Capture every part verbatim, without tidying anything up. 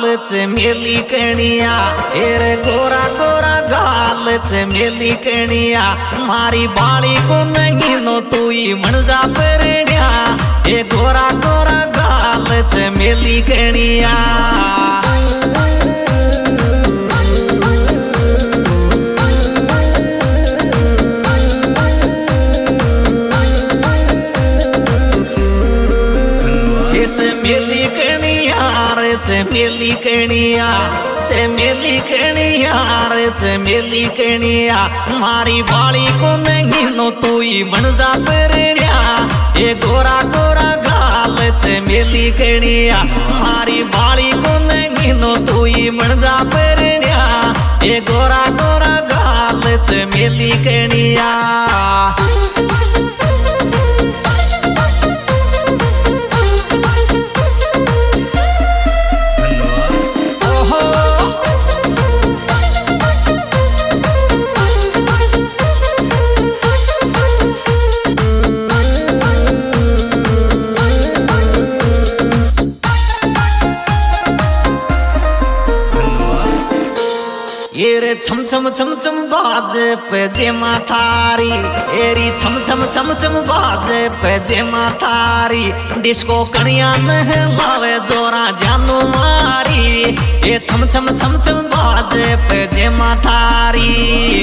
च मेली कणिया एरे गोरा गोरा गाल च मेली कणिया मारी बाली को नहीं नो तू ही मन जा परण्या ए गोरा गोरा गाल च मेली कणिया मेली कणिया चे मेली कणिया रे चे मेली कणिया मारी बाली को नहीं नो तू ही बन जा परण्या ये गोरा गोरा गाल चे मेली कणिया मारी बाली को नहीं नो तू ही बन जा परण्या ये गोरा गोरा गाल चे मेली कणिया एरे छम छम छम छम बाजे पैजेमा थारी एरी छम छम छम छम बाजे पैजेमा थारी डिस्को कणिया नह लावे जोरा जानू मारी ए छम छम छम छम बाजे पैजेमा थारी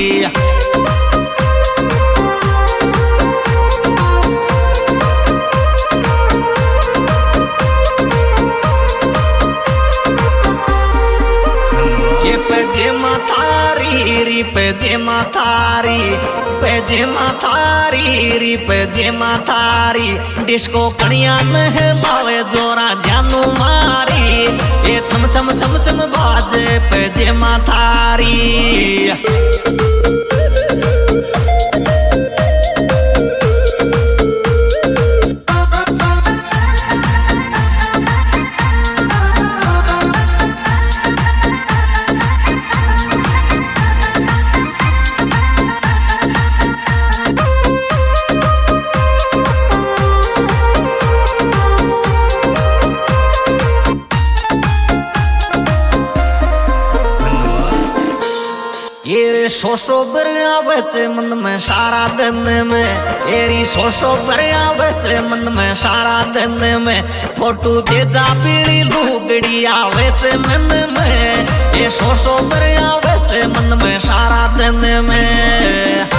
पैजेमा थारी री पैजेमा थारी पैजेमा थारी री पैजेमा थारी डिस्को कणिया नह लावे जोरा जानू मारी ये छम छम छम छम बाजे पैजेमा थारी एरे सोसो बरिया बचे मन में सारा दिन में एरी सोसो बरिया बचे मन में सारा दिन में फोटो दे जा पीली लुगड़ी आवे से मन में ये सोसो बरिया बचे मन में सारा दिन में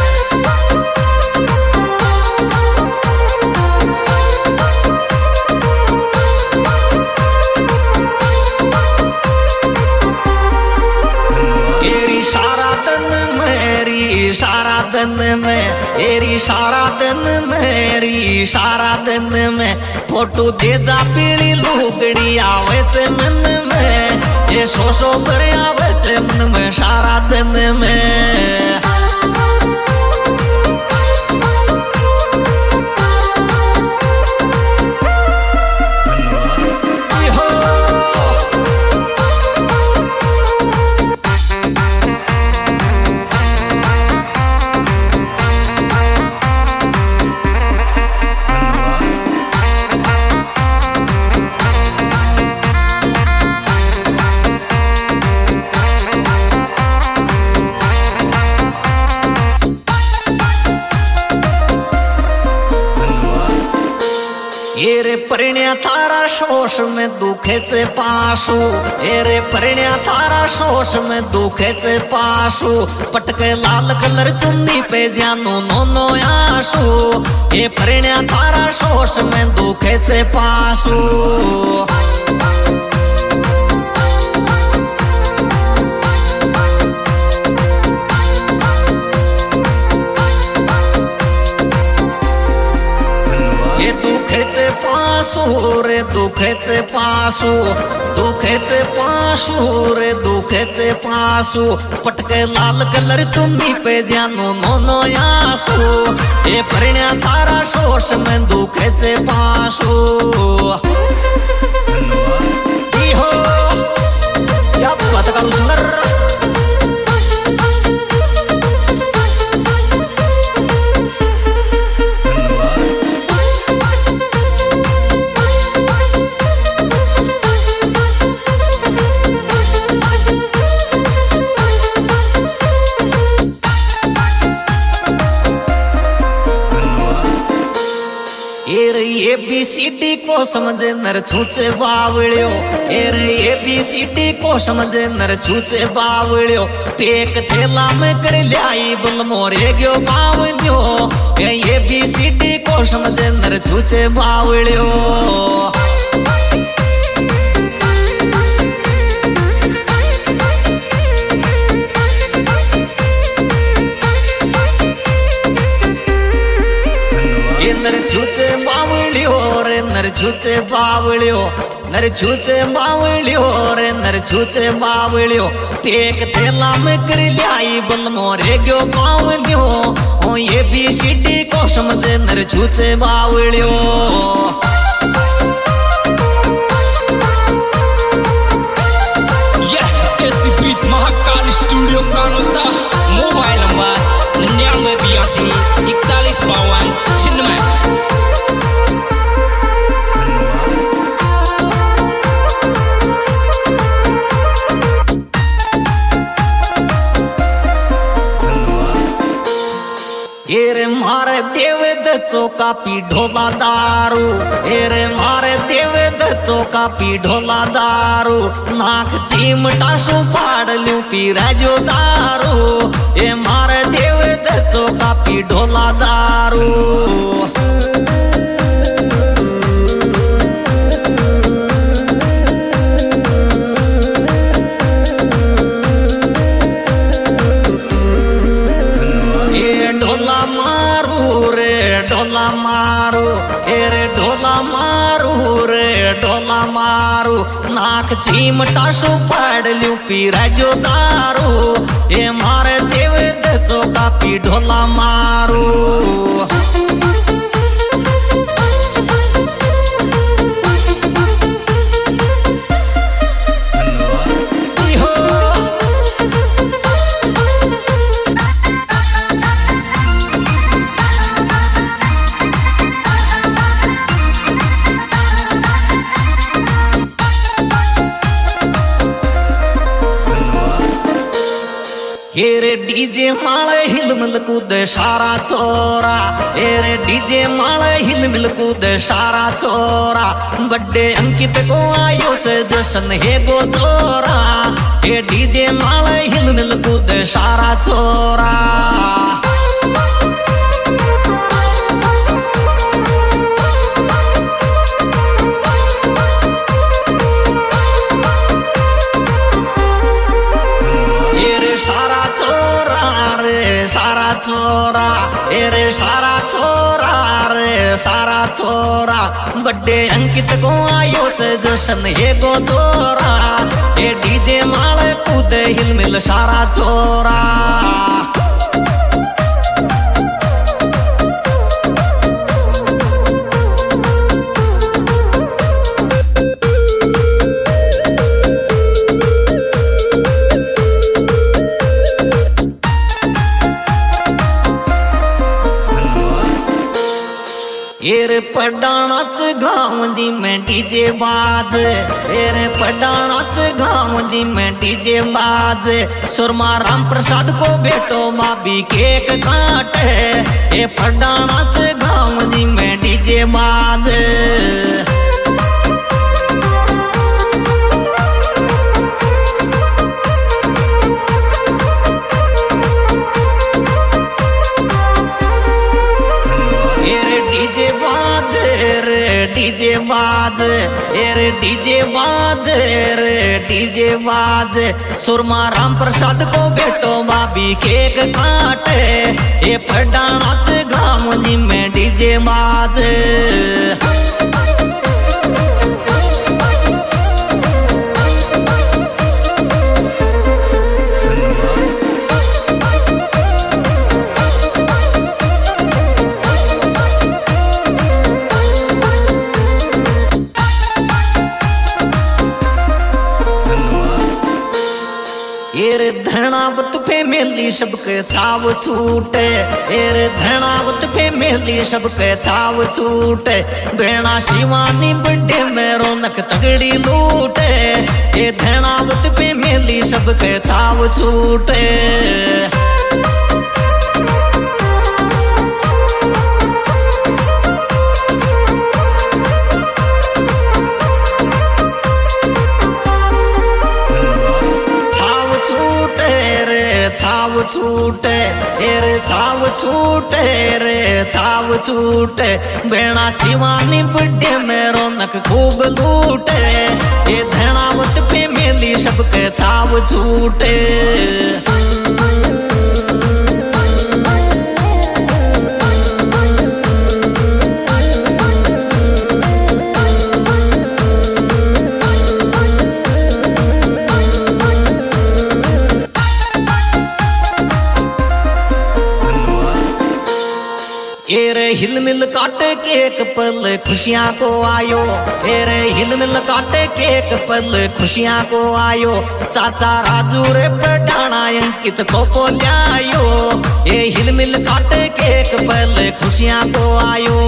सारा दिन में एरी सारा दिन मेरी सारा दिन में फोटो दे जा पीली लुगड़ी आवे से मन में ये सो सो पर आवे से मन में सारा दिन में एरे परिण्या थारा शोष में दुखे से पासू एरे परिण्या थारा शोष में दुखे से पासू पटके लाल कलर चुन्नी पे जानू नो नो आसू ये परिण्या थारा शोष में दुखे से पासू पासू रे दुखे से पासू दुखे से पासू रे दुखे से पासू पटके लाल कलर चुन्नी पे जानू नो नो आसू ये परिण्या थारा शोष में दुखे से पासू हो या बात काढू सुंदर बी सी डी को समझे नर छूचे बावळ्यो एरे ए बी सी डी को समझे नर छूचे बावळ्यो टेक थेला में कर ल्याई बल मोरे गयो बाव दियो ए बी सी डी को समझे नर छूचे बावळ्यो नर छूचे बावळ्यो रे नर छूचे बावळ्यो नर छूचे बावळ्यो रे नर छूचे बावळ्यो टेक थेला में कर ल्याई बल मोरे गयो बाव दियो ओ ए बी सी डी को समझे नर छूचे बावळ्यो यह कैसी beat Mahakal studio Kanota mobile number निन्यानवे बयासी इकतालीस बावन छिन्नवे एरे मारे देव दचो का पी ढोला दारू एरे मारे देव दचो का पी ढोला दारू नाक चिमटा सु पाड़ लू पी राजो दारू ए मारे देव दचो का पी ढोला दारू ढोला मारू एरे ढोला मारू रे ढोला मारू नाक चिमटा सु पाड़ लू पी राजो दारू ए मारे देव दचो का पी ढोला मारू एरे डीजे माळे हिलमिल कूद सारा छोरा एरे डीजे माळे हिलमिल कूद सारा छोरा बड्डे अंकित को आयो छे जशन हे गो छोरा ए डीजे माळे हिलमिल कूद सारा छोरा सारा छोरा रे सारा छोरा एरे सारा छोरा रे सारा छोरा बड्डे अंकित को आयो छे जशन हे गो छोरा ए डीजे माळे कूद हिलमिल सारा छोरा एरे पडाणाच गाँव जी में डीजे बाज एरे पडाणाच गाँव जी में डीजे बाज सुरमा राम प्रसाद को बेटो माँ भी केक काटे ए पडाणाच गाँव जी में डीजे बाज डीजे बाज एरे डीजे बाज रे डीजे बाज सुरमा राम प्रसाद को बेटो भाभी केक काटे ए पडाणाच गाँव जी में डीजे बाज एरे धनावत पे मेली सबके छाव छूटे एरे धनावत पे मेली सबके छाव छूटे बेणा शिवानी बड्डे में रौनक तगड़ी लूटे ए धनावत पे मेली सबके छाव छूटे छाव छूटे रे छाव छूटे रे छाव छूटे बेणा शिवानी बड्डे में रौनक खूब लूटे ये धनावत पे मेली सबके छाव छूटे रे हिलमिल काटे के एक पल खुशियां को आयो रे हिलमिल काटे के एक पल खुशियां को आयो चाचा राजू रे पढ़ाना अंकित को बोलियायो ये हिलमिल काटे के एक पल खुशियां को आयो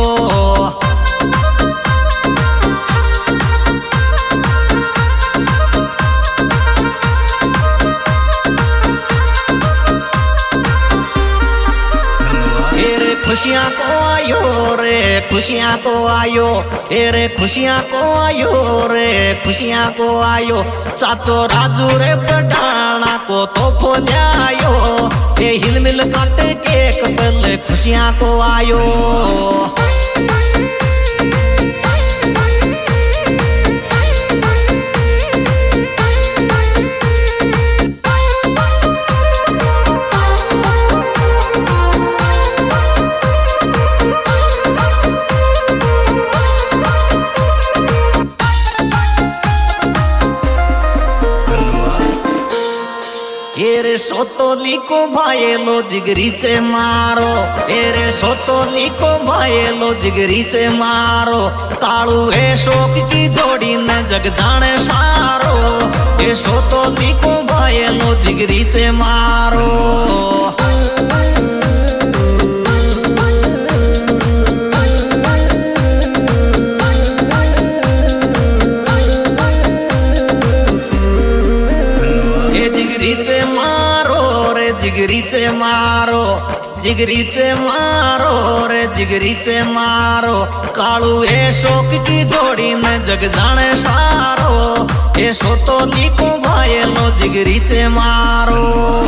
खुशियां को आयो रे खुशियां को आयो रे खुशियां को आयो रे खुशियां को आयो चाचो राजू रे पढ़ाना को तो फोजायो ये हिलमिल काटे के एक पल खुशियां को आयो रे सोतोली को भाईलो जिगरी से मारो रे सोतोली को भाईलो जिगरी से मारो तालू है शोक की जोड़ी न जग जाने सारो ये सोतोली को भाईलो जिगरी से मारो जिगरी से मारो जिगरी से मारो रे जिगरी से मारो कालू है शोक की जोड़ी न जग जाने सारो ये सोतोली को भाईलो जिगरी से मारो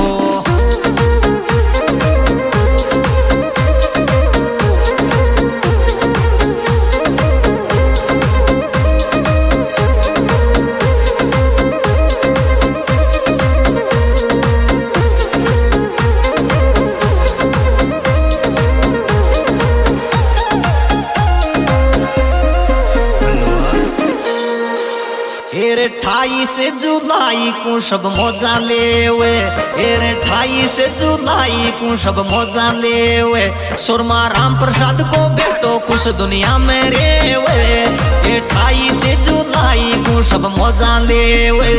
अट्ठाईस जुलाई को सब मौजा लेवे रे अट्ठाईस जुलाई को सब मौजा लेवे सुरमा राम प्रसाद को बेटो कुछ दुनिया में रेवे अट्ठाईस जुलाई को सब मौजा लेवे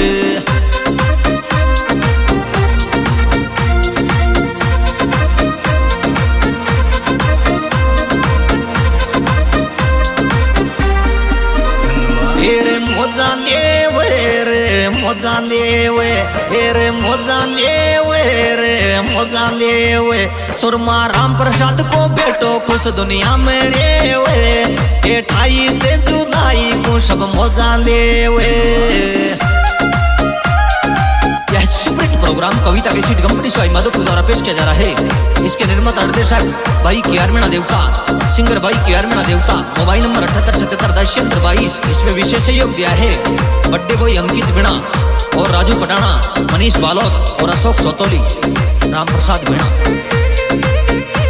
मोजा लेवे रे मोजा लेवे रे मोजा लेवे रे मोजा लेवे सुरमा राम प्रसाद को बेटो खुश दुनिया में रेवे अट्ठाईस जुलाई को सब मोजा लेवे programme Kavita cassette company Sawai Madhopur द्वारा पेश किया जा रहा है। इसके निर्माता निर्देशक भाई के आर मीणा देवता, सिंगर भाई के आर मीणा देवता। मोबाइल नंबर अठहत्तर सतहत्तर दस बाईस। इसमें विशेष सहयोग दिया है बड्डे बॉय अंकित मीणा और राजू पटाना, मनीष बालोत और अशोक सोतोली, राम प्रसाद मीणा।